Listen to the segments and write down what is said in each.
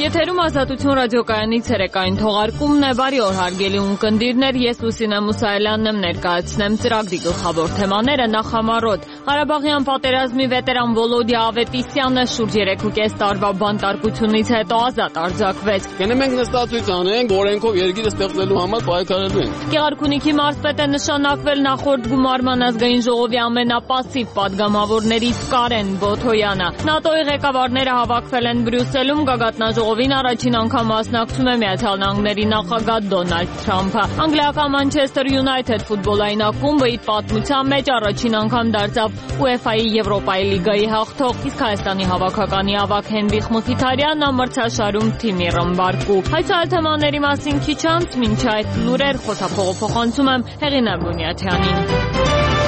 Եթերում Ազատություն ռադիոկայանի ցերեկային թողարկումն է։ Բարի օր հարգելի ունկնդիրներ, ես Լուսինե Մուսայելյանն եմ, ներկայացնեմ ծրագրի գլխավոր թեմաները։ Նախամարոտ Ղարաբաղյան պատերազմի վետերան Վոլոդիա Ավետիսյանը շուրջ 3.5 տարվա բանտարկությունից հետո ազատ արձակվեց։ Գնում ենք նստածույց անենք, օրենքով երկիրը ստեղծելու համար պայքարելու ենք։ Գեղարքունիքի մարզպետ է նշանակվել նախորդ գումարման ազգային ժողովի ամենապասիվ падգամավորներից Կարեն Բոթոյանը։ ՆԱՏՕ-ի ղեկավարները հավաքվել են Բրյուսելում, գագաթնաժողովին առաջին անգամ մասնակցում է Միացյալ Նահանգների նախագահ Դոնալդ Թրամփը։ Անգլիական Manchester United ֆուտբոլային ակումբը իր պատմության մեջ առաջին անգամ դարձավ UEFA-ի Եվրոպայի լիգայի հաղթող, իսկ Հայաստանի հավաքականի ավագ Հենրիխ Մխիթարյանն ամրցաշարում թիմի ռմբարկու։ Այս այլ թեմաների մասին քիչ անց, մինչ այդ լուրեր խոսափողը փոխանցում եմ Հեղինե Բունյաթյանին։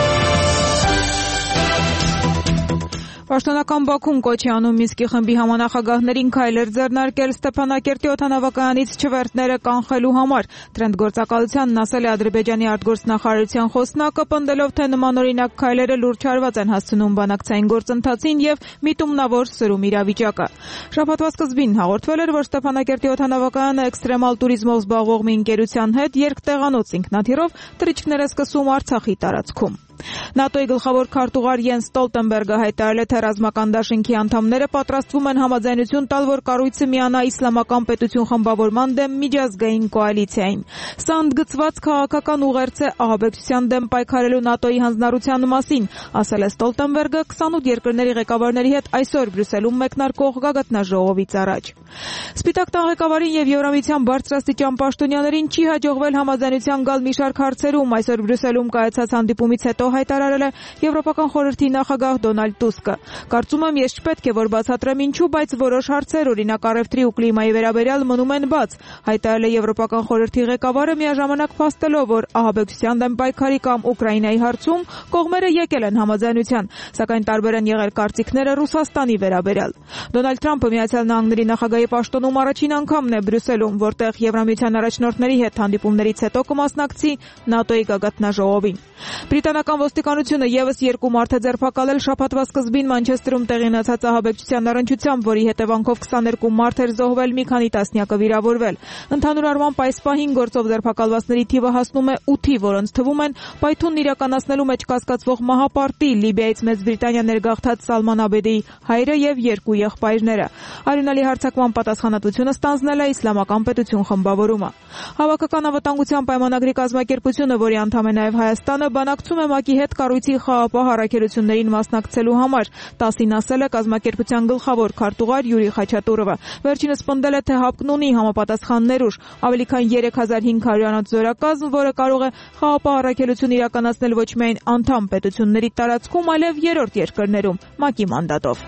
Պաշտոնական Բաքուն կոչի անում Մինսկի խմբի համանախագահներին քայլեր ձեռնարկել Ստեփանակերտի օդանավակայանից չվերթները կանխելու համար։ Տրենդ գործակալությանն ասել է Ադրբեջանի արտգործնախարարության խոսնակը, պնդելով, թե նմանօրինակ քայլերը լուրջ հարված են հասցնում բանակցային գործընթացին եւ միտումնավոր սրում իրավիճակը։ Շաբաթվա սկզբին հաղորդվել էր, որ Ստեփանակերտի օդանավակայանը էքստրեմալ տուրիզմով զբաղվող մի ընկերության հետ երկտեղանոց ինքնաթիռով թռիչքներ է սկսում Արցախի տարածքում։ ՆԱՏՕ-ի գլխավոր քարտուղար Յենս Ստոլտենբերգը հայտարարել է, թե ռազմական դաշինքի անդամները պատրաստվում են համաձայնություն տալ, որ կառույցը միանա իսլամական պետություն խմբավորման դեմ միջազգային կոալիցիային։ Սա ընդգծված քաղաքական ուղերձ է ահաբեկչության դեմ պայքարելու ՆԱՏՕ-ի հանձնառության մասին, ասել է Ստոլտենբերգը 28 երկրների ղեկավարների հետ այսօր Բրյուսելում մեկնարկող գագաթնաժողովից առաջ։ Սպիտակ տան ղեկավարին եւ Եվրամիության բարձրաստիճան պաշտոնյաներին չի հաջողվել համաձայնության գալ մի շարք հարցերում։ Այսօր Բրյուսելում կայացած հանդիպումից հետո հայտարարել է Եվրոպական խորհրդի նախագահ Դոնալդ Տուսկը։ Կարծում եմ, ես չպետք է որ բացատրեմ ինչու, բայց որոշ հարցեր, օրինակ առևտրի ու կլիմայի վերաբերյալ մնում են բաց, հայտարարել է Եվրոպական խորհրդի ղեկավարը, միաժամանակ փաստելով, որ ահաբեկչության դեմ պայքարի կամ Ուկրաինայի հարցում կողմերը եկել են համաձայնության, սակայն տարբեր են եղել կարծիքները Ռուսաստանի վերաբերյալ։ Դոնալդ Թրամփը Միացյալ Նահանգների նախագահի պաշտոնում առաջին անգամն է Բրյուսելում, որտեղ Եվրամիության առաջնորդների հետ հանդիպումներից հետո կմասնակցի ՆԱՏՕ-ի գագաթնաժողովին։ Բրիտանական ոստիկանությունը եւս 2 մարդ է ձերբակալել շաբաթվա սկզբին Մանչեսթերում տեղի ունեցած ահաբեկչության առնչությամբ, որի հետևանքով 22 մարդ էր զոհվել, մի քանի տասնյակը վիրավորվել։ Ընդհանուր առմամբ այս պահին գործով ձերբակալվածների թիվը հասնում է 8-ի, որոնց թվում են պայթունն իրականացնելու մեջ կասկածվող մահապարտի Լիբիայից Մեծ Բրիտանիա ներգաղթած Սալման Աբեդեի հայրը եւ 2 եղբայրները։ Արյունալի հարձակման պատասխանատվությունը ստանձնել է Իսլամական պետություն խմբավորումը։ Հավաքական անվտանգության պայմանագրի կազմակերպությունը, որի անդամ է նաեւ Հայաստանը, բանակցում է ՄԱԿ-ի հետ կառույցի խաղաղապահ առաքելություններին մասնակցելու համար, 10-ին ասել է կազմակերպության գլխավոր քարտուղար Յուրի Խաչատուրովը։ Վերջինս պնդել է, թե ՀԱՊԿ-ն ունի համապատասխան ներուժ, ավելի քան 3500-անոց զորակազմ, որը կարող է խաղաղապահ առաքելություն իրականացնել ոչ միայն անդամ պետությունների տարածքում, այլև երրորդ երկրներում ՄԱԿ-ի մանդատով։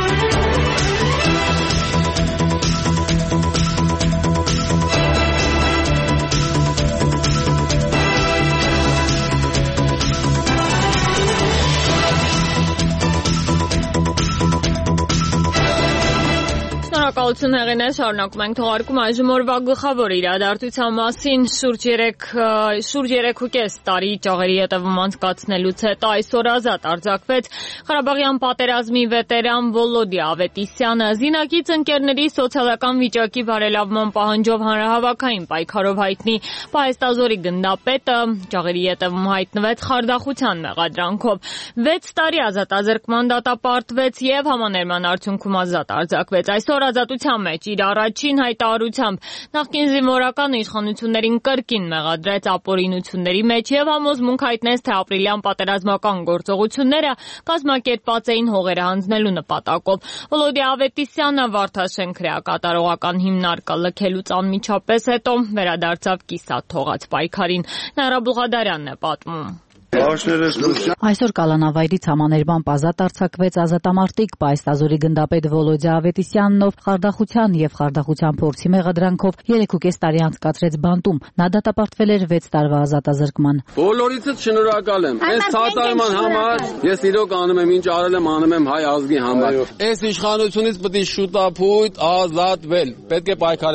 Շնորհակալություն Հեղինե, շարունակում ենք թողարկումը այժմ օրվա գլխավոր իրադարձության մասին։ Շուրջ 3.5 տարի ճաղերի հետևում անցկացնելուց հետո այսօր ազատ արձակվեց Ղարաբաղյան պատերազմի վետերան Վոլոդիա Ավետիսյանը։ Զինակից ընկերների սոցիալական վիճակի բարելավման պահանջով հանրահավաքային պայքարով հայտնի Պահեստազորի գնդապետը ճաղերի հետևում հայտնվեց խարդախության մեղադրանքով։ 6 տարի ազատազրկման դատապարտվեց եւ համաներման արդյունքում ազատ արձակվեց։ Այսօր ազատության մեջ իր առաջին հայտարարությամբ նախկին զինվորական իշխանություններին կրկին մեղադրեց ապօրինությունների մեջ եւ համոզմունք հայտնեց, թե ապրիլյան պատերազմական գործողությունները կազմակերպված էին հողերը հանձնելու նպատակով։ Վոլոդիա Ավետիսյանը Վարդաշեն քրեակատարողական հիմնարկը լքելուց անմիջապես հետո վերադարձավ կիսատ թողած պայքարին։ Նաիրա Բուղադարյանն է պատմում։ Այսօր կալանավայրից համաներման ազատ արձակվեց ազատամարտիկ Պահեստազորի գնդապետ Վոլոդիա Ավետիսյանն, ով խարդախության եւ խարդախության փորձի մեղադրանքով 3.5 տարի անցկացրեց բանտում։ Նա դատապարտվել էր 6 տարվա ազատազրկման։ Բոլորիցս շնորհակալ եմ։ Այս ցածարման համար ես իրոք անում եմ, ինչ արել եմ, անում եմ հայ ազգի համար։ Այս իշխանությունից պետք է շուտապույտ ազատվել։ Պետք է պայքարենք ժողովուրդ։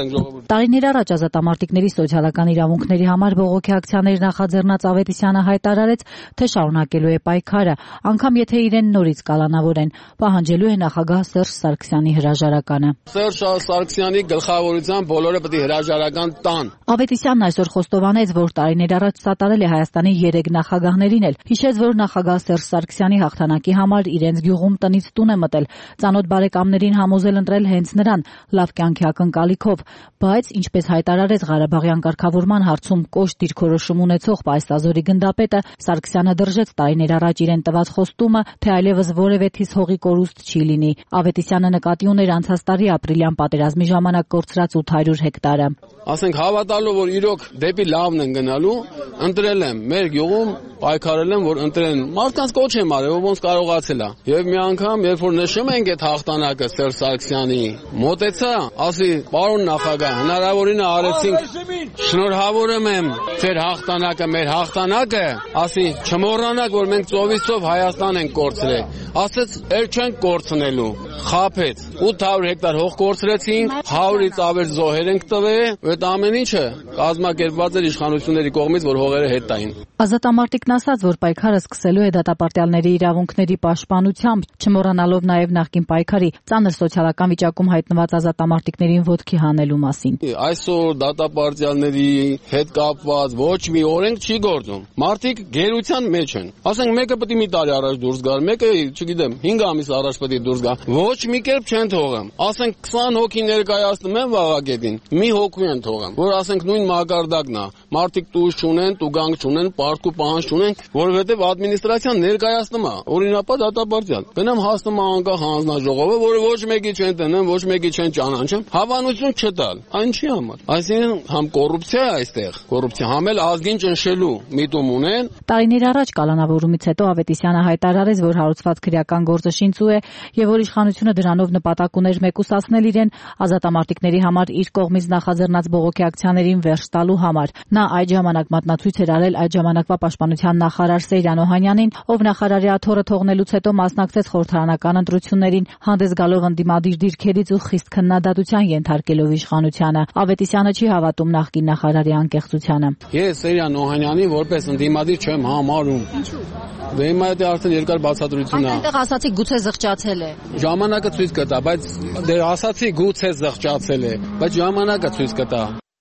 Տարիներ առաջ ազատամարտիկների սոցիալական իրավունքների համար բողոքի ակցիաներ նախաձեռնած Ավետիսյանը հայտարարեց, թե շարունակելու է պայքարը, անգամ եթե իրեն նորից կալանավորեն, պահանջելու է նախագահ Սերժ Սարգսյանի հրաժարականը։ Սերժ Սարգսյանի գլխավորությամբ բոլորը պետք է հրաժարական տան։ Ավետիսյանն այսօր խոստովանեց, որ տարիներ առաջ սատարել է Հայաստանի 3 նախագահներին էլ։ Հիշեց, որ նախագահ Սերժ Սարգսյանի հաղթանակի համար իրենց գյուղում տնից տուն է մտել, ծանոթ բարեկամներին համոզել ընտրել հենց նրան, լավ կյանքի ակնկալիքով, բայց ինչպես հայտարարեց Ղարաբաղյան կարգավորման հարցում կոշտ դիրքորոշում ունեցող Պայստազորի գնդապետը, Սարգսյանը դրժեց տարիներ առաջ իրեն տված խոստումը, թե այլևս որևէ թիս հողի կորուստ չի լինի։ Ավետիսյանը նկատի ուներ անցած տարի ապրիլյան պատերազմի ժամանակ կորցրած 800 հեկտարը։ Ասենք հավատալու, որ իրոք դեպի լավն են գնալու, ընտրել եմ մեր գյուղում, պայքարել եմ, որ ընտրեն։ Մարդկանց կոչ եմ արել, ոնց կարողացել է։ Եվ մի անգամ, երբ որ նշում ենք այդ հաղթանակը Սերժ Սարգսյանի, մոտեցա, ասի, պարոն նախագահ, հնարավորինը արեցինք, շնորհավորում եմ ձեր հաղթանակը, մեր հաղթանակը, ասի, չմոռանաք, որ մենք ծովիցով Հայաստան ենք կորցրել։ Ասեց, «Էլ չենք կորցնելու», խաբեց, 800 հեկտար հող կորցրեցինք, 100-ից ավել զոհեր ենք տվել, այդ ամեն ինչը կազմակերպված էր իշխանությունների կողմից, որ հողերը հետ տային։ Ազատամարտիկն ասաց, որ պայքարը սկսելու է դատապարտյալների իրավունքների պաշտպանությամբ, չմոռանալով նաև նախկին պայքարի ծանր սոցիալական վիճակում հայտնված ազատամարտիկներին ոտքի հանելու մասին։ Այսօր դատապարտյալների հետ կապված ոչ մի օրենք չի գործում։ Մարդիկ գերության մեջ են։ Ասենք մեկը պետք է մի տարի առաջ դուրս գար, մեկը, չգիտեմ, 5 ամիս առաջ պետք է դուրս գա։ Ոչ մի կերպ չեն թողում։ Ասենք 20 հոգի ներկայացնում են վաղագետին, մի հոգու են թողում, որ ասենք նույն մակարդակն է։ Մարդիկ տուժ չունեն, տուգանք չունեն, պարտք ու պահանջ չունեն, որովհետև ադմինիստրացիան ներկայացնում է օրինապատ դատապարտյալ։ Գնամ հասնում անկախ հանձնաժողովը, որը ոչ մեկի չեն տնեմ, ոչ մեկի չեն ճանաչում, հավանություն չտալ։ Այն չի համար։ Այսինքն համ կոռուպցիա է այստեղ, կոռուպցիա, համ էլ ազգին ճնշելու միտում ունեն։ Տարիներ առաջ կալանավորումից հետո Ավետիսյանը հայտարարեց, որ հարուցված քրեական գործը շինծու է եւ որ իշխանությունը դրանով նպատակ ուներ մեկուսացնել իրեն ազատամարտիկների համար իր կողմից նախաձեռնած բողոքի ակցիաներին վերջ տալու համար։ Նա այդ ժամանակ մատնացույց էր արել այդ ժամանակվա պաշտպանության նախարար Սեյրան Օհանյանին, ով նախարարի աթոռը թողնելուց հետո մասնակցեց խորհրդարանական ընտրություններին, հանդես գալով ընդդիմադիր դիրքերից ու խիստ քննադատության ենթարկելով իշխանությանը։ Ավետիսյանը չի հավատում նախկին նախարարի անկեղծությանը։ Ես Սեյրան Օհանյանին որպես ընդդիմադիր չեմ համարում։ Դե հիմա դա արդեն երկար բացատրություն է։ Այնտեղ ասացի գուցե զղջացել է։ Ժամանակը ցույց կտա, բայց դե ասացի գուցե զղջացել է, բայց ժամանակը ցույց կտա։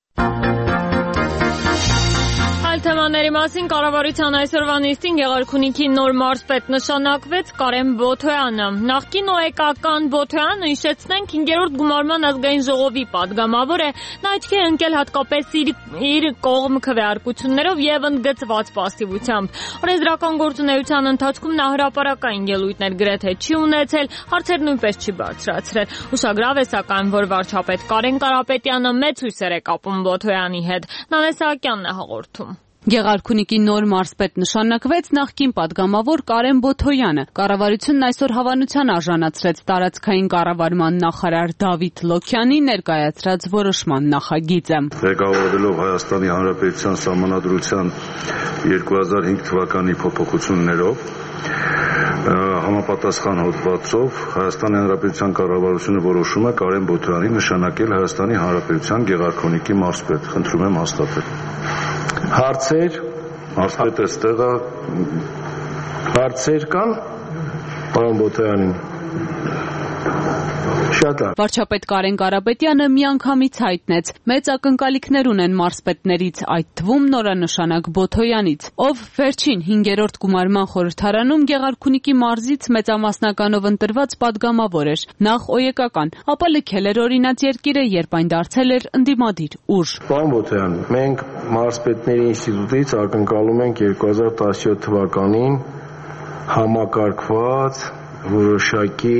Թեմաների մասին կառավարության այսօրվա նիստին Գեղարքունիքի նոր մարզպետ նշանակվեց Կարեն Բոթոյանը։ Նախկին ՕԵԿ-ական Բոթոյանը, հիշեցնենք, 5-րդ գումարման ազգային ժողովի падգամավոր է, նա աչքի է ընկել հատկապես իր կողմ քվեարկություններով եւ ընդգծված պասիվությամբ։ Օրենսդրական գործունեության ընթացքում նա հրապարակային ելույթներ գրեթե չի ունեցել, հարցեր նույնպես չի բարձրացրել։ Ուշագրավ է սակայն, որ վարչապետ Կարեն Կարապետյանը մեծ հույսեր է կապում Բոթոյանի հետ։ Նանե Սահակյանն է հաղորդում։ Գեղարքունիքի նոր մարզպետ նշանակվեց նախկին падգամավոր Կարեն Բոթոյանը։ Կառավարությունն այսօր հավանության արժանացրեց տարածքային կառավարման նախարար Դավիթ Լոքյանի ներկայացրած որոշման նախագիծը։ Ղեկավարելով Հայաստանի Հանրապետության Սահմանադրության 2005 թվականի փոփոխություններով համապատասխան հոդվածով Հայաստանի Հանրապետության կառավարությունը որոշում է Կարեն Բոթոյանի նշանակել Հայաստանի Հանրապետության Գեղարքունիքի մարզպետ։ Խնդրում եմ հաստատել։ Հարցեր, մարզպետը ստեղ է, հարցեր կան, պարոն Բոթոյանին։ Շատ լավ։ Վարչապետ Կարեն Կարապետյանը միանգամից հայտնեց. մեծ ակնկալիքներ ունեն մարզպետներից, այդ թվում նորանշանակ Բոթոյանից, ով վերջին 5-րդ գումարման խորհրդարանում Գեղարքունիքի մարզից մեծամասնականով ընտրված падգամավոր էր, նախ ՕԵԿ-ական, ապա լքել էր օրինաց երկիրը, երբ այն դարձել էր ընդդիմադիր ուժ։ Պարոն Բոթոյան, մենք մարզպետների ինստիտուտից ակնկալում ենք 2017 թվականին համակարգված որոշակի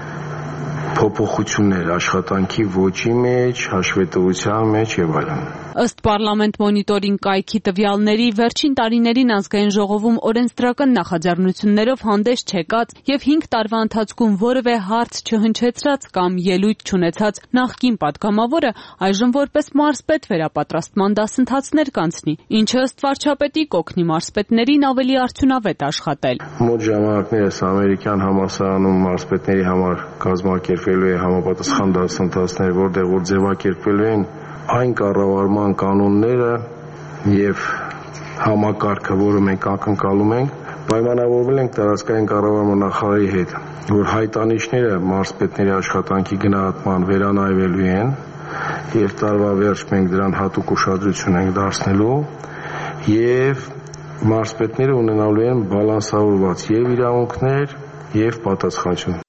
փոփոխություններ աշխատանքի ոճի մեջ, հաշվետվության մեջ եւ այլն։ Ըստ Պարլամենտ մոնիտորինգ կայքի տվյալների, վերջին տարիներին ազգային ժողովում օրենսդրական նախաձեռնություններով հանդես չեկած եւ 5 տարվա ընթացքում որևէ հարց չհնչեցրած կամ ելույթ չունեցած նախկին պատգամավորը այժմ որպես մարզպետ վերապատրաստման դասընթացներ կանցնի, ինչը ըստ վարչապետի կօգնի մարզպետներին ավելի արդյունավետ աշխատել։ Մոտ ժամանակներս ամերիկյան համալսարանում մարզպետների համար կազմակերպելու է համապատասխան դասընթացներ, որտեղ որ ձևակերպելու են այն կառավարման կանոնները եւ համակարգը, որը մենք ակնկալում ենք, պայմանավորվել ենք տարածքային կառավարման նախարարի հետ, որ հայտանիշները մարզպետների աշխատանքի գնահատման վերանայվելու են եւ տարվա վերջ մենք դրան հատուկ ուշադրություն ենք դարձնելու եւ մարզպետները ունենալու են բալանսավորված եւ իրավունքներ եւ պատասխանատվություն։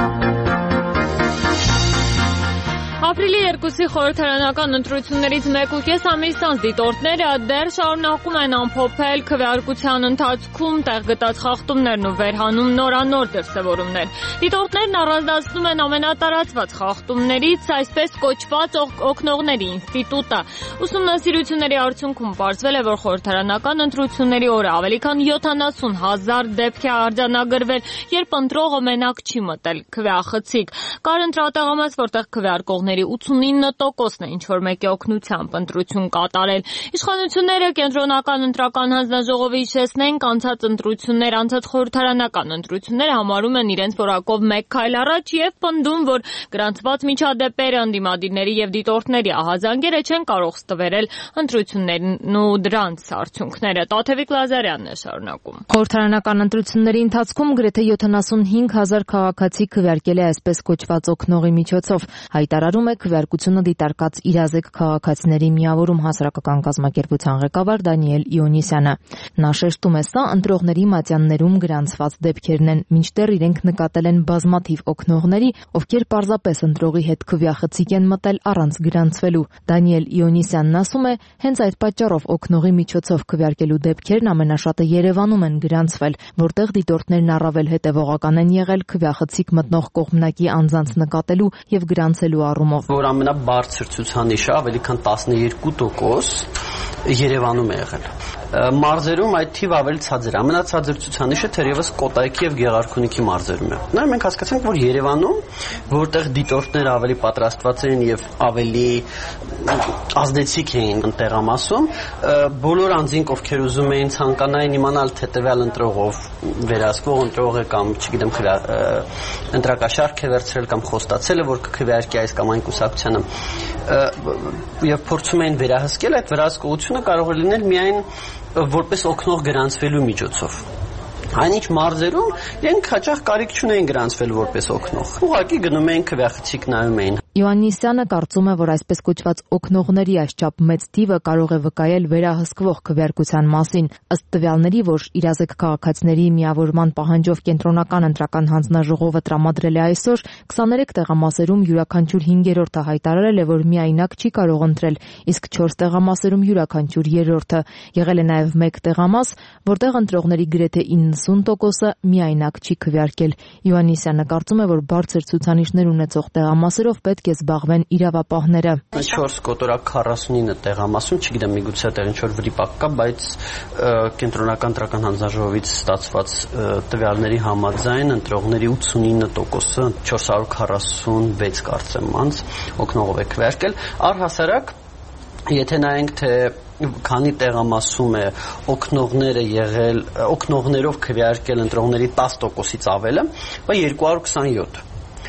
Ապրիլի 2-ի խորհրդարանական ընտրություններից 1.5 ամիս անց դիտորդները դեռ շարունակում են ամփոփել քվեարկության ընթացքում տեղ գտած խախտումներն ու վերհանում նորանոր դրսևորումներ։ Դիտորդներն առանձնացնում են ամենատարածված խախտումներից այսպես կոչված օգնողների ինստիտուտը։ Ուսումնասիրությունների արդյունքում պարզվել է, որ խորհրդարանական ընտրությունների օրը ավելի քան 70,000 դեպք է արձանագրվել, երբ ընտրողը մենակ չի մտել քվեախցիկ։ Կար ընտրատեղամաս, որտեղ քվեարկողների 89%-ն է ինչ-որ մեկի օգնությամբ ընտրություն կատարել։ Իշխանությունները կենտրոնական ընտրական հանձնաժողովի հիշեցնենք, անցած խորհրդարանական ընտրությունները համարում են իրենց որակով մեկ քայլ առաջ եւ պնդում, որ գրանցված միջադեպերը, ընդդիմադիրների եւ դիտորդների ահազանգերը չեն կարող ստվերել ընտրություններն ու դրանց արդյունքները։ Տաթևիկ Լազարյանն է շարունակում։ Խորհրդարանական ընտրությունների ընթացքում գրեթե 75,000 քաղաքացի քվեարկել է այսպես կոչված օգնողի միջոցով, հայտարարում է քվեարկությունը դիտարկած իրազեկ քաղաքացիների միավորում հասարակական կազմակերպության ղեկավար Դանիել Իոնիսյանը։ Նա շեշտում է, սա ընտրողների մատյաններում գրանցված դեպքերն են, մինչդեռ իրենք նկատել են բազմաթիվ օգնողների, ովքեր պարզապես ընտրողի հետ քվեախցիկ են մտել առանց գրանցվելու։ Դանիել Իոնիսյանն ասում է, հենց այդ պատճառով օգնողի միջոցով քվեարկելու դեպքերն ամենաշատը Երևանում են գրանցվել, որտեղ դիտորդներն առավել հետևողական են եղել քվեախցիկ մտնող կողմնակի անձանց նկատելու եւ գրանցելու առումով։ Որ ամենաբարձր ցուցանիշը ավելի քան 12% Երևանում է եղել։ Մարզերում այդ թիվը ավելի ցածր է։ Ամենացածր ցուցանիշը թերևս Կոտայքի եւ Գեղարքունիքի մարզերում է։ Նա մենք հասկացանք, որ Երևանում, որտեղ դիտորդները ավելի պատրաստված են եւ ավելի ազդեցիկ էին տեղամասում, բոլոր անձինք, ովքեր ուզում էին ցանկանային իմանալ, թե տվյալ ընտրողով վերահսկվող ընտրողը կամ, չգիտեմ, ընտրակաշարք է վերցրել կամ խոստացել է, որ կքվեարկի այս կամ այն կուսակցությանը, եւ փորձում էին վերահսկել, այդ վերահսկողությունը կարող է լինել միայն որպես օգնող գրանցվելու միջոցով։ Այնինչ մարզերում իրենք հաճախ կարիք չունեին գրանցվել որպես օգնող։ Ուղղակի գնում էին քվեախցիկ նայում էին։ Իոաննիսյանը կարծում է, որ այսպես կոչված օգնողների այսչափ մեծ թիվը կարող է վկայել վերահսկվող քվեարկության մասին։ Ըստ տվյալների, որ իրազեկ քաղաքացիների միավորման պահանջով կենտրոնական ընտրական հանձնաժողովը տրամադրել է այսօր, 23 տեղամասերում յուրաքանչյուր 5-րդը հայտարարել է, որ միայնակ չի կարող ընտրել, իսկ 4 տեղամասերում յուրաքանչյուր 3-րդը։ Եղել է նաև 1 տեղամաս, որտեղ ընտրողների գրեթե 90%-ը միայնակ չի քվեարկել։ Իոաննիսյանը կարծում է, որ բարձր ցուցանիշներ ունեցող տեղամասերով պետք է զբաղվեն իրավապահները։ 4 կոտորակ 49 տեղամասում, չգիտեմ, միգուցե այդտեղ ինչ-որ վրիպակ կա, բայց կենտրոնական ընտրական հանձնաժողովից ստացված տվյալների համաձայն ընտրողների 89%-ը 446 կարծեմ անց օգնողով է քվեարկել։ Առհասարակ, եթե նայենք, թե քանի տեղամասում է օգնողներով քվեարկել ընտրողների 10%-ից ավելը, 227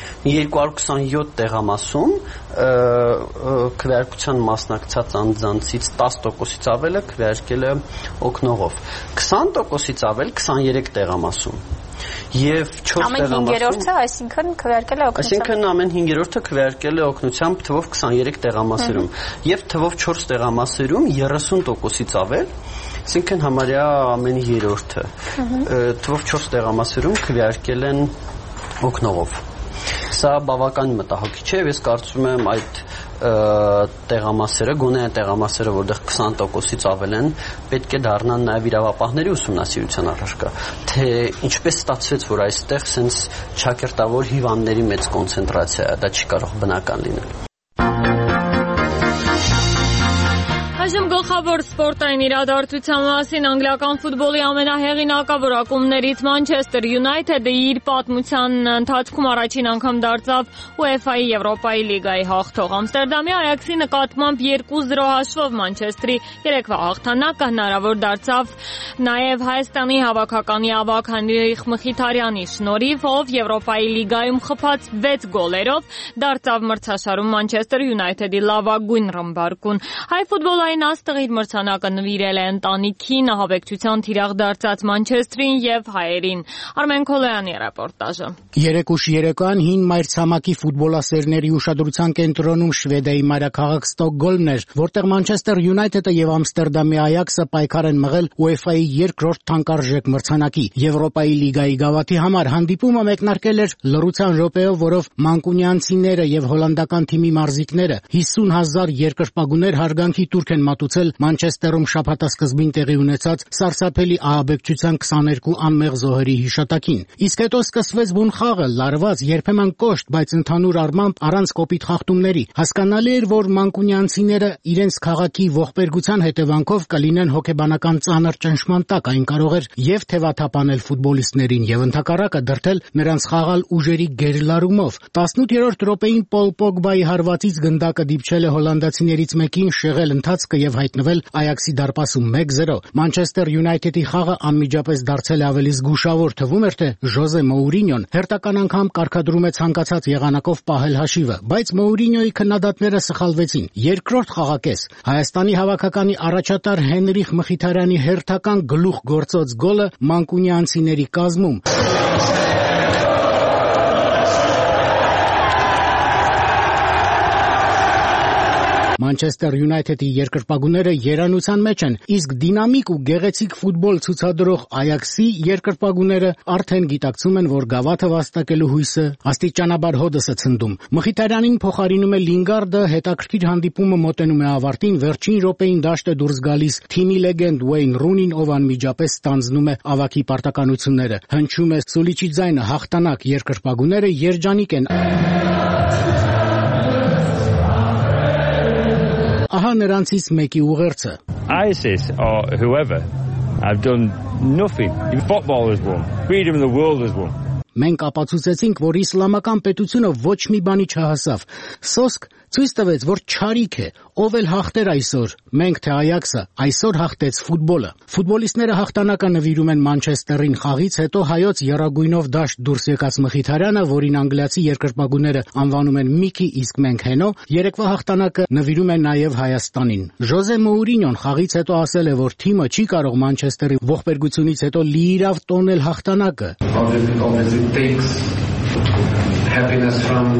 227 տեղամասում քվեարկության մասնակցած անձանցից 10%-ից ավելը քվեարկել է օգնողով, 20%-ից ավել 23 տեղամասում եւ 4 տեղամասում, այսինքն քվեարկել է օգնությամբ։ Այսինքն ամեն 5-րդը քվեարկել է օգնությամբ թվով 23 տեղամասերում եւ թվով 4 տեղամասերում 30%-ից ավել, այսինքն համարյա ամեն 3-րդը թվով 4 տեղամասերում քվեարկել են օգնողով։ Սա բավական մտահոգիչ է, ես կարծում եմ այդ տեղամասերը, գոնե այն տեղամասերը, որտեղ 20%-ից ավել են, պետք է դառնան նաև իրավապահների ուսումնասիրության առարկա, թե ինչպես ստացվեց, որ այստեղ սենց ճակերտավոր հիվանդների մեծ կոնցենտրացիա է, դա չի կարող բնական լինել։ Գլխավոր սպորտային իրադարձության մասին անգլիական ֆուտբոլի ամենահեղինակավոր ակումբներից Manchester United-ը իր պատմության ընթացքում առաջին անգամ դարձավ UEFA-ի Եվրոպայի լիգայի հաղթող։ Ամստերդամի Ajax-ի նկատմամբ 2-0 հաշվով Մանչեստրի երեկվա հաղթանակը հնարավոր դարձավ նաև Հայաստանի հավաքականի ավագ Հենրիխ Մխիթարյանի շնորհիվ, ով Եվրոպայի լիգայում խփած 6 գոլերով դարձավ մրցաշարում Manchester United-ի լավագույն ռմբարկուն։ Հայ ֆուտբոլային աստղ իր մրցանակը նվիրել է ընտանիքին, ահաբեկչության թիրախ դարձած Մանչեստրին եւ հայերին։ Արմեն Քոլոյանի ռեպորտաժը։ Երեկուշ երեկոյան հին մայրցամաքի ֆուտբոլասերների ուշադրության կենտրոնում Շվեդիայի մայրաքաղաք Ստոկգոլմն էր, որտեղ Manchester United-ը եւ Ամստերդամի Ajax-ը պայքար են մղել UEFA-ի երկրորդ թանկարժեք մրցանակի Եվրոպայի լիգայի գավաթի համար։ Հանդիպումը մեկնարկել էր լռության րոպեով, որով մանկունյանցիները եւ հոլանդական թիմի մարզիկները 50,000 երկրպագուներ հարգանքի տուրք են մատուցել Մանչեսթերում շաբաթասկզբին տեղի ունեցած սարսափելի ահաբեկչության 22 անմեղ զոհերի հիշատակին։ Իսկ հետո սկսվեց բուն խաղը, լարված, երբեմն կոշտ, բայց ընդհանուր առմամբ առանց կոպիտ խախտումների։ Հասկանալի էր, որ մանկունյանցիները իրենց քաղաքի ողբերգության հետևանքով կլինեն հոգեբանական ծանր ճնշման տակ, այն կարող էր եւ թեվաթափանել ֆուտբոլիստներին եւ ընդհակառակը դրդել նրանց խաղալ ուժերի գերլարումով։ 18-րդ րոպեին Պոլ Պոգբայի հարվածից գնդակը դիպչել է հոլանդացիներից մեկին, շեղել ընթացքը եւ հայտնվել Ajax-ի դարպասում 1-0։ Manchester United-ի խաղը անմիջապես դարձել է ավելի զգուշավոր, թվում էր, թե Ժոզե Մոուրինյոն հերթական անգամ կարգադրում է ցանկացած եղանակով պահել հաշիվը, բայց Մոուրինյոյի քննադատները սխալվեցին։ Երկրորդ խաղակես Հայաստանի հավաքականի առաջատար Հենրիխ Մխիթարյանի հերթական գլուխ գործոց գոլը մանկունյանցիների կազմում Manchester United-ի երկրպագուները երանության մեջ են, իսկ դինամիկ ու գեղեցիկ ֆուտբոլ ցուցադրող Ajax-ի երկրպագուները արդեն գիտակցում են, որ գավաթը վաստակելու հույսը աստիճանաբար հոդս է ցնդում։ Մխիթարյանին փոխարինում է Լինգարդը, հետաքրքիր հանդիպումը մոտենում է ավարտին, վերջին րոպեին դաշտ է դուրս գալիս թիմի լեգենդ Ուեյն Ռունին, ով անմիջապես ստանձնում է ավագի պարտականությունները։ Հնչում է սուլիչի ձայնը, հաղթանակ, երկրպագուները երջանիկ են։ Ահա նրանցից մեկի ուղերձը. ISIS or whoever have done nothing. Football has won. Freedom in the world has won. Մենք ապացուցեցինք, որ իսլամական պետությունը ոչ մի բանի չհասավ։ Սոսկ ցույց տվեց, որ չարիք է, ով էլ հաղթեր այսօր, մենք թե Ajax-ը, այսօր հաղթեց ֆուտբոլը։ Ֆուտբոլիստները հաղթանակը նվիրում են Մանչեսթերին խաղից հետո հայոց եռագույնով դաշտ դուրս եկած Մխիթարյանը, որին անգլիացի երկրպագուները անվանում են Միքի, իսկ մենք Հենո, երեկվա հաղթանակը նվիրում են նաև Հայաստանին։ Ժոզե Մոուրինյոն խաղից հետո ասել է, որ թիմը չի կարող Մանչեսթերի ողբերգությունից հետո լիիրավ տոնել հաղթանակը։ Takes happiness from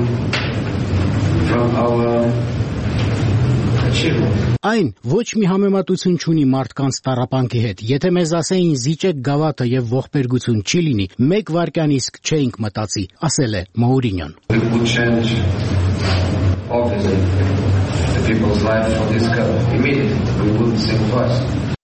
our achievement. Այն ոչ մի համեմատություն չունի մարդկանց տառապանքի հետ։ Եթե մեզ ասեին զիջեք գավաթը եւ ողբերգություն չի լինի, մեկ վայրկյան իսկ չէինք մտածի, ասել է Մոուրինյոն։ We would change obviously the people's life for this cup immediately. We wouldn't think twice.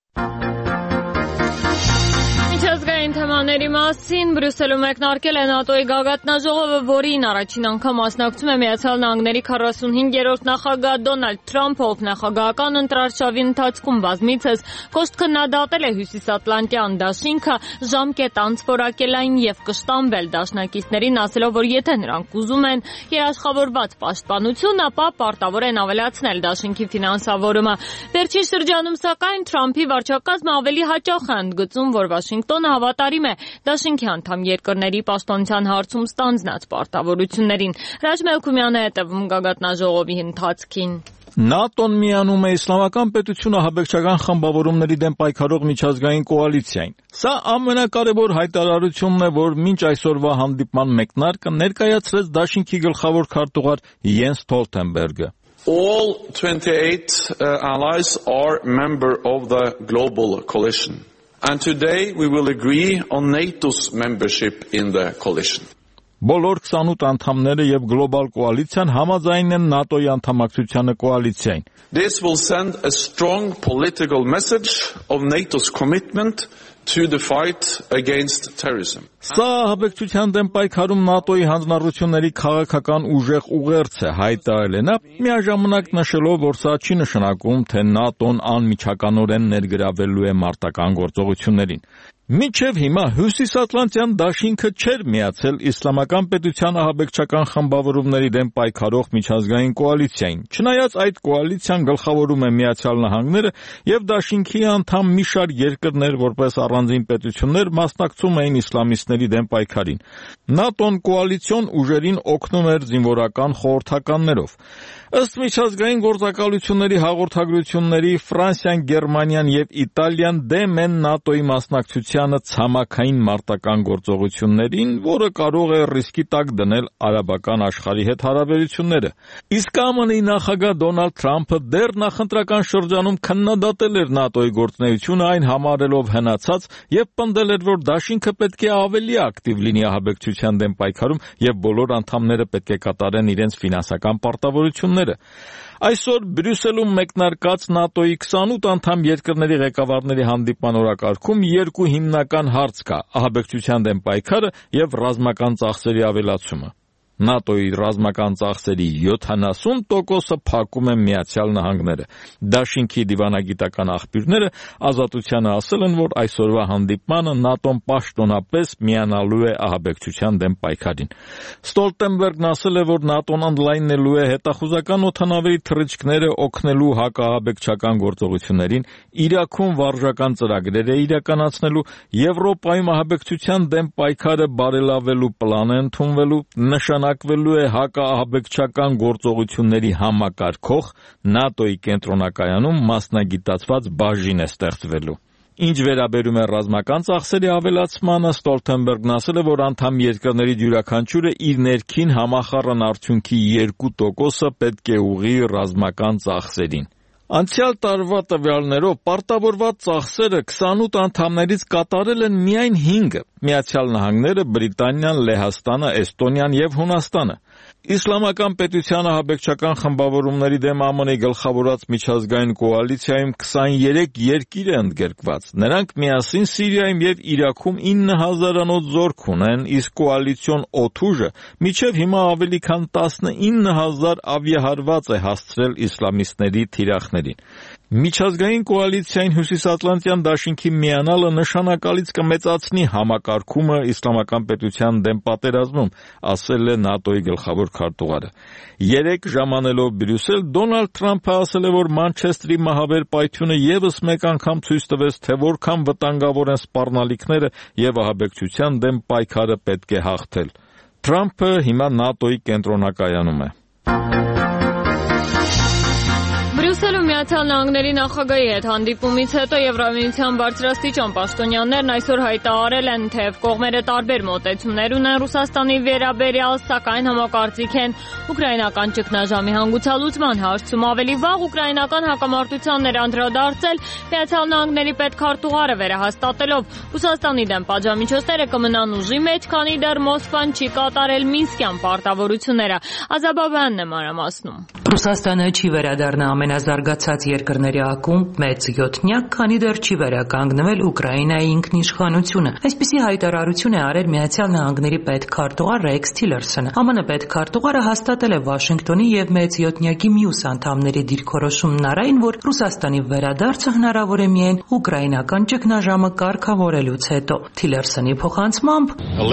Թեմաների մասին Բրյուսելում մեկնարկել է ՆԱՏՕ-ի գագաթնաժողովը, որին առաջին անգամ մասնակցում է Միացյալ Նահանգների 45-րդ նախագահ Դոնալդ Թրամփը, ով նախագահական ընտրարշավի ընթացքում բազմիցս կոշտ քննադատել է Հյուսիսատլանտյան դաշինքը, ժամկետ անց որակել այն եւ կշտամբել դաշնակիցներին, ասելով, որ եթե նրանք ուզում են երաշխավորված պաշտպանություն, ապա պարտավոր են ավելացնել դաշինքի ֆինանսավորումը։ Վերջին շրջանում, սակայն, Թրամփի վարչակազմը ավելի հաճախ է ընդգծում, որ Վաշինգտոնը հավատարիմ է դաշինքի անդամ երկրների պաշտպանության հարցում ստանձնած պարտավորություններին։ Հրաչ Մելքումյանը հետևում գագաթնաժողովի ընթացքին։ ՆԱՏՕ-ն միանում է իսլամական պետությունը ահաբեկչական խմբավորումների դեմ պայքարող միջազգային կոալիցիային։ Սա ամենակարևոր հայտարարությունն է, որ մինչ այսօրվա հանդիպման մեկնարկը ներկայացրեց դաշինքի գլխավոր քարտուղար Յենս Ստոլտենբերգը։ All 28 allies are member of the global coalition. And today we will agree on NATO's membership in the coalition. Բոլոր 28 անդամները եւ գլոբալ կոալիցիան համաձայն են ՆԱՏՕ-ի անդամակցությանը կոալիցիային։ This will send a strong political message of NATO's commitment to the fight against terrorism. Սա ահաբեկչության դեմ պայքարում ՆԱՏՕ-ի հանձնառությունների քաղաքական ուժեղ ուղերձ է, հայտարարել է նա, միաժամանակ նշելով, որ սա չի նշանակում, թե ՆԱՏՕ-ն անմիջականորեն ներգրավելու է մարտական գործողություններին։ Մինչև հիմա Հյուսիսատլանտյան դաշինքը չէր միացել Իսլամական պետության ահաբեկչական խմբավորումների դեմ պայքարող միջազգային կոալիցիային, չնայած այդ կոալիցիան գլխավորում է Միացյալ Նահանգները եւ դաշինքի անդամ մի շարք երկրներ որպես առանձին պետություններ մասնակցում էին իսլամիստների դեմ պայքարին։ ՆԱՏՕ-ն կոալիցիոն ուժերին օգնում էր զինվորական խորհրդականներով։ Ըստ միջազգային գործակալությունների հաղորդագրությունների Ֆրանսիան, Գերմանիան եւ Իտալիան դեմ են ՆԱՏՕ-ի մասնակցությանը ցամաքային մարտական գործողություններին, որը կարող է ռիսկի տակ դնել արաբական աշխարհի հետ հարաբերությունները։ Իսկ ԱՄՆ-ի նախագահ Դոնալդ Թրամփը դեռ նախընտրական շրջանում քննադատել էր ՆԱՏՕ-ի գործունեությունը, այն համարելով հնացած եւ պնդել էր, որ դաշինքը պետք է ավելի ակտիվ լինի ահաբեկչության դեմ պայքարում եւ բոլոր անդամները պետք է կատարեն իրենց ֆինանսական պարտավորությունները։ Այսօր Բրյուսելում մեկնարկած ՆԱՏՕ-ի 28 անդամ երկրների ղեկավարների հանդիպման օրակարգում երկու հիմնական հարց կա՝ ահաբեկչության դեմ պայքարը եւ ռազմական ծախսերի ավելացումը։ ՆԱՏՕ-ի ռազմական ծախսերի 70%-ը փակում են Միացյալ Նահանգները։ Դաշինքի դիվանագիտական աղբյուրները Ազատությանը ասել են, որ այսօրվա հանդիպմանը ՆԱՏՕ-ն պաշտոնապես միանալու է ահաբեկչության դեմ պայքարին։ Ստոլտենբերգն ասել է, որ ՆԱՏՕ-ն ընդլայնելու է հետախուզական օդանավերի թռիչքները օգնելու հակաահաբեկչական գործողություններին, Իրաքում վարժական ծրագրեր է իրականացնելու, Եվրոպայում ահաբեկչության դեմ պայքարը բարելավելու պլան է ընդունվելու, նշանակվելու է հակաահաբեկչական գործողությունների համակարգող, ՆԱՏՕ-ի կենտրոնակայանում մասնագիտացված բաժին է ստեղծվելու։ Ինչ վերաբերում է ռազմական ծախսերի ավելացմանը, Ստոլտենբերգն ասել է, որ անդամ երկրներից յուրաքանչյուրը իր ներքին համախառն արդյունքի 2%-ը պետք է ուղղի ռազմական ծախսերին։ Անցյալ տարվա տվյալներով պարտավորված ծախսերը 28 անդամներից կատարել են միայն 5-ը՝ Միացյալ Նահանգները, Բրիտանիան, Լեհաստանը, Էստոնիան եւ Հունաստանը։ Իսլամական պետության ահաբեկչական խմբավորումների դեմ ԱՄՆ-ի գլխավորած միջազգային կոալիցիայում 23 երկիր է ընդգրկված։ Նրանք միասին Սիրիայում եւ Իրաքում 9000-անոց զորք ունեն, իսկ կոալիցիոն օդուժը մինչև հիմա ավելի քան 19000 ավիահարված է հասցրել իսլամիստների թիրախներին։ Միջազգային կոալիցիային Հյուսիսատլանտյան դաշինքի միանալը նշանակալից կմեծացնի համակարգումը իսլամական պետության դեմ պատերազմում, ասել է ՆԱՏՕ-ի գլխավոր քարտուղարը։ Երեկ ժամանելով Բրյուսել, Դոնալդ Թրամփը ասել է, որ Մանչեստրի մահաբեր պայթյունը եւս մեկ անգամ ցույց տվեց, թե որքան վտանգավոր են սպառնալիքները եւ ահաբեկչության դեմ պայքարը պետք է հաղթել։ Թրամփը հիմա ՆԱՏՕ-ի կենտրոնակայանում է։ Բրյուսելում Միացյալ Նահանգների նախագահի հետ հանդիպումից հետո Եվրամիության բարձրաստիճան պաշտոնյաներն այսօր հայտարարել են, թե կողմերը տարբեր մոտեցումներ ունեն Ռուսաստանի վերաբերյալ, սակայն համակարծիք են ուկրաինական ճգնաժամի հանգուցալուծման հարցում։ Ավելի վաղ ուկրաինական հակամարտությանն անդրադարձել Միացյալ Նահանգների պետքարտուղարը վերահաստատելով Ռուսաստանի դեմ պատժամիջոցները կմնան ուժի մեջ, քանի դեռ Մոսկվան չի կատարել Մինսկյան պարտավորությունները։ Ազաբաբյանն է մանրամասնում։ Ռուսաստանը չի վերադառնա ամենազարգացած երկրների ակումբ մեծ յոթնյակ, քանի դեռ չի վերականգնվել Ուկրաինայի ինքնիշխանությունը։ Այսպիսի հայտարարություն է արել Միացյալ Նահանգների պետքարտուղար Ռեքս Թիլերսոնը։ ԱՄՆ պետքարտուղարը հաստատել է Վաշինգտոնի եւ մեծ յոթնյակի մյուս անդամների դիրքորոշումն առայն, որ Ռուսաստանի վերադարձը հնարավոր է միայն ուկրաինական ճգնաժամը կարգավորելուց հետո։ Թիլերսոնի փոխանցմամբ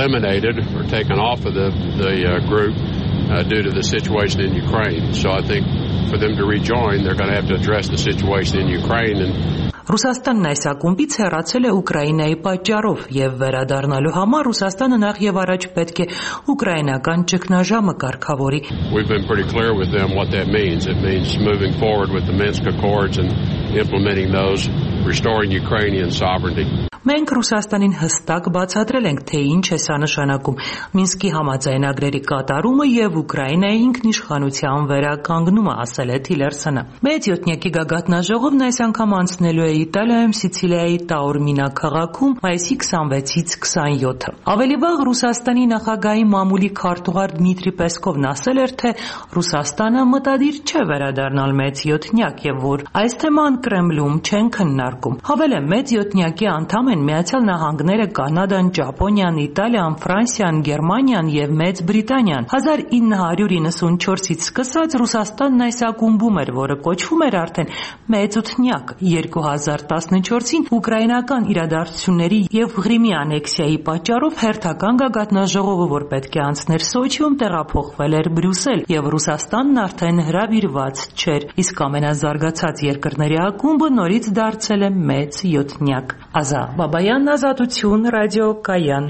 due to the situation in Ukraine. So I think for them to rejoin, they're going to have to address the situation in Ukraine. And Ռուսաստանն այս ակումբից հեռացել է Ուկրաինայի պատճառով եւ վերադառնալու համար Ռուսաստանը նախ եւ առաջ պետք է ուկրաինական ճգնաժամը կարգավորի։ We've been pretty clear with them what that means. It means moving forward with the Minsk Accords and implementing those, restoring Ukrainian sovereignty. Մենք Ռուսաստանին հստակ բացատրել ենք, թե ինչ է սա նշանակում՝ Մինսկի համաձայնագրերի կատարումը եւ Ուկրաինայի ինքնիշխանության վերականգնումը, ասել է Թիլերսոնը։ Մեծ յոթնյակի գագաթնաժողովն այս անգամ անցնելու է Իտալիայում Սիցիլիայի Տաուրմինա քաղաքում մայիսի 26-ից 27-ը։ Ավելի վաղ Ռուսաստանի նախագահի մամուլի քարտուղար Դմիտրի Պեսկովն ասել էր, թե Ռուսաստանը մտադիր չէ վերադառնալ մեծ յոթնյակ եւ որ այս թեման Կրեմլում չեն քննարկում։ քննարկում։ Հավելը մեծ յոթնյակի անդամ են Միացյալ Նահանգները, Կանադան, Ճապոնիան, Իտալիան, Ֆրանսիան, Գերմանիան եւ Մեծ Բրիտանիան։ 1994-ից սկսած Ռուսաստանն այս ակումբում էր, որը կոչվում էր արդեն մեծ ութնյակ։ 2014-ին ուկրաինական իրադարձությունների եւ Ղրիմի անեքսիայի պատճառով հերթական գագաթնաժողովը, որ պետք է անցներ Սոչիում, տեղափոխվել էր Բրյուսել եւ Ռուսաստանն արդեն հրավիրված չէր, իսկ ամենազարգացած երկրների ակումբը նորից դարձել է մեծ յոթնյակ։ Ազա Բաբայան, Ազատություն, Ռադիո Կայան։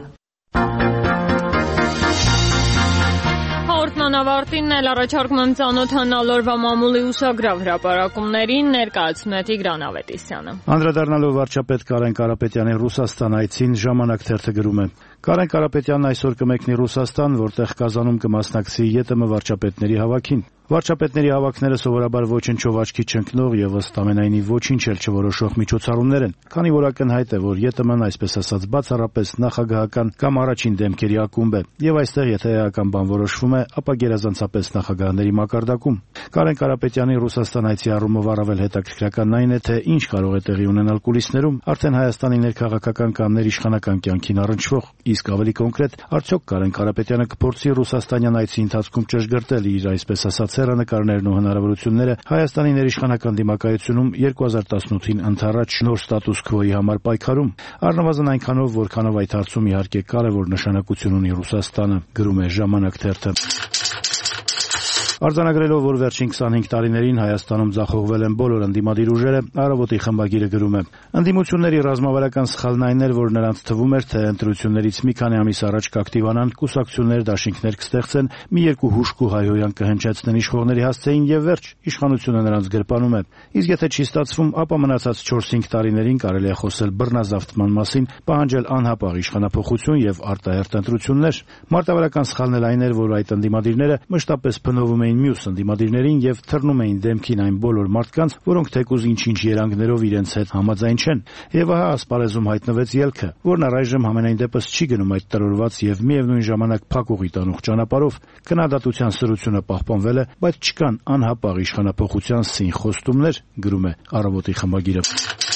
Անավարտին էլ առաջարկում եմ ծանոթանալ օրվա մամուլի ուշագրավ հրապարակումներին, ներկայացնում է Տիգրան Ավետիսյանը։ Անդրադառնալով վարչապետ Կարեն Կարապետյանի Ռուսաստան այցին ժամանակ թերթը գրում է. Կարեն Կարապետյանն այսօր կմեկնի Ռուսաստան, որտեղ Կազանում կմասնակցի ԵՏՄ վարչապետների հավաքին։ Վարչապետների հավաքները սովորաբար ոչնչով աչքի չընկնող եւ ըստ ամենայնի ոչինչ էլ չորոշող միջոցառումներ են, քանի որ ակնհայտ է, որ ԵՏՄ-ն այսպես ասած բացառապես նախագահական կամ առաջին դեմքերի ակումբ է, եւ այստեղ եթե էական բան որոշվում է, ապա գերազանցապես նախագահների մակարդակում։ Կարեն Կարապետյանի Ռուսաստան այցի առումով առավել հետաքրքրականն այն է, թե ինչ կարող է տեղի ունենալ կուլիսներում արդեն Հայաստանի ներքաղաքական կամ ներիշխանական կյանքին առնչվող, իսկ ավելի կոնկրետ, արդյոք Կարեն Կարապետյանը կփորձի ռուսաստանյան այցի ընթացքում ճշգրտել իր այսպես ասած հեռանկարներն ու հնարավորությունները Հայաստանի ներիշխանական դիմակայությունում 2018-ին ընդառաջ նոր ստատուս քվոյի համար պայքարում, առնվազն այնքանով, որքանով այդ հարցում իհարկե կարևոր նշանակություն ունի Ռուսաստանը, գրում է Ժամանակ թերթը։ Արձանագրելով, որ վերջին 25 տարիներին Հայաստանում ձախողվել են բոլոր ընդդիմադիր ուժերը, Առավոտի խմբագիրը գրում է. ընդդիմությունների ռազմավարական սխալն այն էր, որ նրանց թվում էր, թե ընտրություններից մի քանի ամիս առաջ կակտիվանան, կուսակցություններ, դաշինքներ կստեղծեն, մի երկու հուշկ ու հայհոյան կհնչեցնեն իշխողների հասցեին եւ վերջ, իշխանությունը նրանց գրպանում է։ Իսկ եթե չի ստացվում, ապա մնացած 4-5 տարիներին կարելի է խոսել բռնազավթման մասին, պահանջել անհապաղ իշխանափոխություն եւ արտահերթ ընտրություններ։ Մարտավարական սխալն էլ այն էր, որ այդ ընդդիմադիրները մշտապես փնովում էին մյուս ընդդիմադիրներին եւ թռնում էին դեմքին այն բոլոր մարդկանց, որոնք թեկուզ ինչ-ինչ երանգներով իրենց հետ համաձայն չեն։ Եվ ահա ասպարեզում հայտնվեց ելքը, որն առայժմ համենայն դեպս չի գնում այդ տրորված եւ միևնույն ժամանակ փակուղի տանող ճանապարհով։ Քննադատության սրությունը պահպանվել է, բայց չկան անհապաղ իշխանափոխության սին խոստումներ, գրում է Առավոտի խմբագիրը։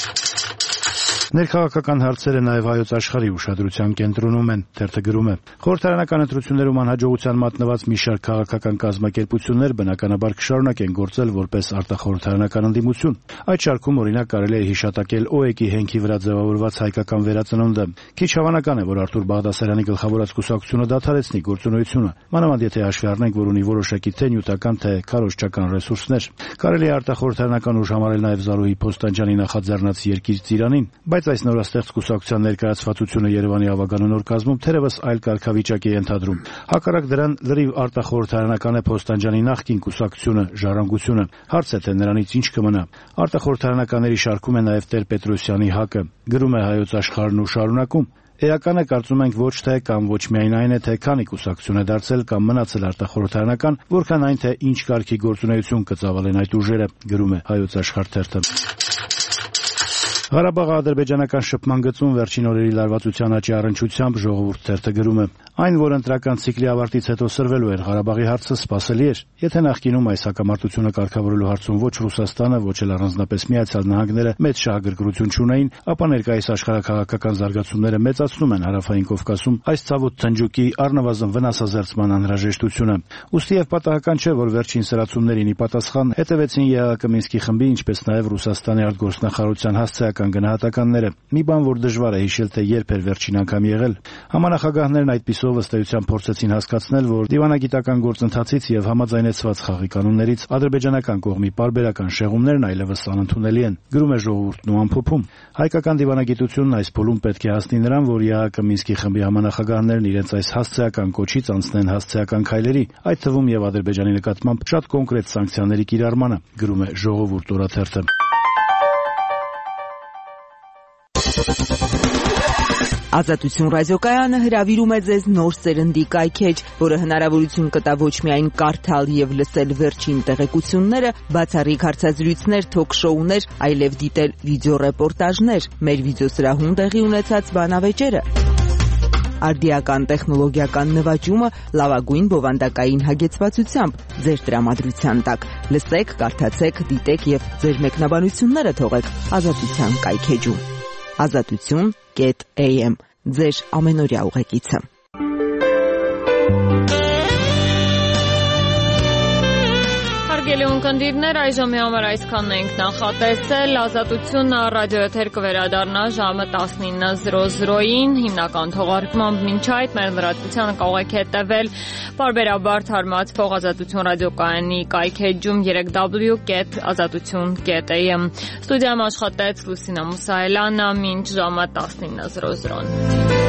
Ներքաղաքական հարցերը նաև Հայոց աշխարհի ուշադրության կենտրոնում են, թերթը գրում է. խորհրդարանական ընտրություններում անհաջողության մատնված մի շարք քաղաքական կազմակերպություններ բնականաբար կշարունակեն գործել որպես արտախորհրդարանական ընդդիմություն։ Այդ շարքում օրինակ կարելի է հիշատակել ՕԵԿ-ի հենքի վրա ձևավորված հայկական վերածնունդը։ Քիչ հավանական է, որ Արտուր Բաղդասարյանի գլխավորած կուսակցությունը դադարեցնի գործունեությունը, մանավանդ եթե հաշվի առնենք, որ ունի որոշակի թե նյութական, թե քարոզչական ռեսուրսներ։ Կարելի է արտախորհրդարանական ուժ համարել նաև Զարուհի Փոստանջյանի նախաձեռնած Երկիր Ծիրանին, բայց այս նորաստեղծ կուսակցության ներկայացվածությունը Երևանի ավագանու նոր կազմում թերևս այլ կարգավիճակ է ենթադրում։ Հակառակ դրան լրիվ արտախորհրդարանական է Փոստանջյանի նախկին կուսակցությունը, Ժառանգությունը։ Հարց է, թե նրանից ինչ կմնա։ Արտախորհրդարանականների շարքում է նաև Տեր-Պետրոսյանի ՀԱԿ-ը, գրում է Հայոց աշխարհն ու շարունակում։ Էական է, կարծում ենք, ոչ թե կամ ոչ միայն այն է, թե քանի կուսակցություն է դարձել կամ մնացել արտախորհրդարանական, որքան այն, թե ինչ կարգի գործունեություն կծավալեն այդ ուժերը, գրում է Հայոց աշխարհ թերթը։ Ղարաբաղի ադրբեջանական շփման գծում վերջին օրերի լարվածության աճի առնչությամբ Ժողովուրդ թերթը գրում է. այն, որ ընտրական ցիկլի ավարտից հետո սրվելու էր Ղարաբաղի հարցը, սպասելի էր։ Եթե նախկինում այս հակամարտությունը կարգավորելու հարցում ոչ Ռուսաստանը, ոչ էլ առանձնապես Միացյալ Նահանգները մեծ շահագրգռություն չունեին, ապա ներկայիս աշխարհակաղակական զարգացումները մեծացնում են Հարավային Կովկասում այս ցավոտ թնջուկի առնվազն վնասազերծման անհրաժեշտությունը։ Ուստի եւ պատահական չէ, որ վերջին սրացումներին ի պատասխան հետևեցին ԵԱՀԿ Մինսկի խմբի, ինչպես նաեւ Ռուսաստանի արտգործնախարարության հասցեական գնահատականները։ Մի բան, որ դժվար է հիշել, թե երբ էր վերջին անգամ եղել։ Համանախագահներն այդպիսով ըստ էության փորձեցին հասկացնել, որ դիվանագիտական գործընթացից եւ համաձայնեցված խաղի կանոններից ադրբեջանական կողմի պարբերական շեղումներն այլևս անընդունելի են, գրում է Ժողովուրդն ու ամփոփում։ Հայկական դիվանագիտությունն այս փուլում պետք է հասնի նրան, որ ԵԱՀԿ Մինսկի խմբի համանախագահներն իրենց այս հասցեական կոչից անցնեն հասցեական քայլերի, այդ թվում եւ Ադրբեջանի նկատմամբ շատ կոնկրետ սանկցիաների կիրառմանը, գրում է Ժողովուրդ օրաթերթը։ Ազատություն ռադիոկայանը հրավիրում է ձեզ նոր սերնդի կայքեջ, որը հնարավորություն կտա ոչ միայն կարդալ եւ լսել վերջին տեղեկությունները, բացառիկ հարցազրույցներ, թոք-շոուներ, այլև դիտել վիդեոռեպորտաժներ, մեր վիդեոսրահում տեղի ունեցած բանավեճերը։ արդիական տեխնոլոգիական նվաճումը լավագույն բովանդակային հագեցվածությամբ ձեր տրամադրության տակ։ Լսեք, կարդացեք, դիտեք եւ ձեր մեկնաբանությունները թողեք Ազատության կայքեջում։ Azatutun.am ձեր ամենօրյա ուղեկիցը։ Հարգելի ունկնդիրներ, այժմի համար այսքանն ենք նախատեսել։ Ազատությունը ռադիոեթեր կվերադառնա ժամը 19:00-ին, հիմնական թողարկմամբ մինչ այդ մեր լրատվությանը կարող եք հետևել պարբերաբար թարմացվող Ազատություն ռադիոկայանի կայքեջում www.azatutun.am։ Ստուդիայում աշխատեց Լուսինա Մուսայելյանը, մինչ ժամը 19:00-ն։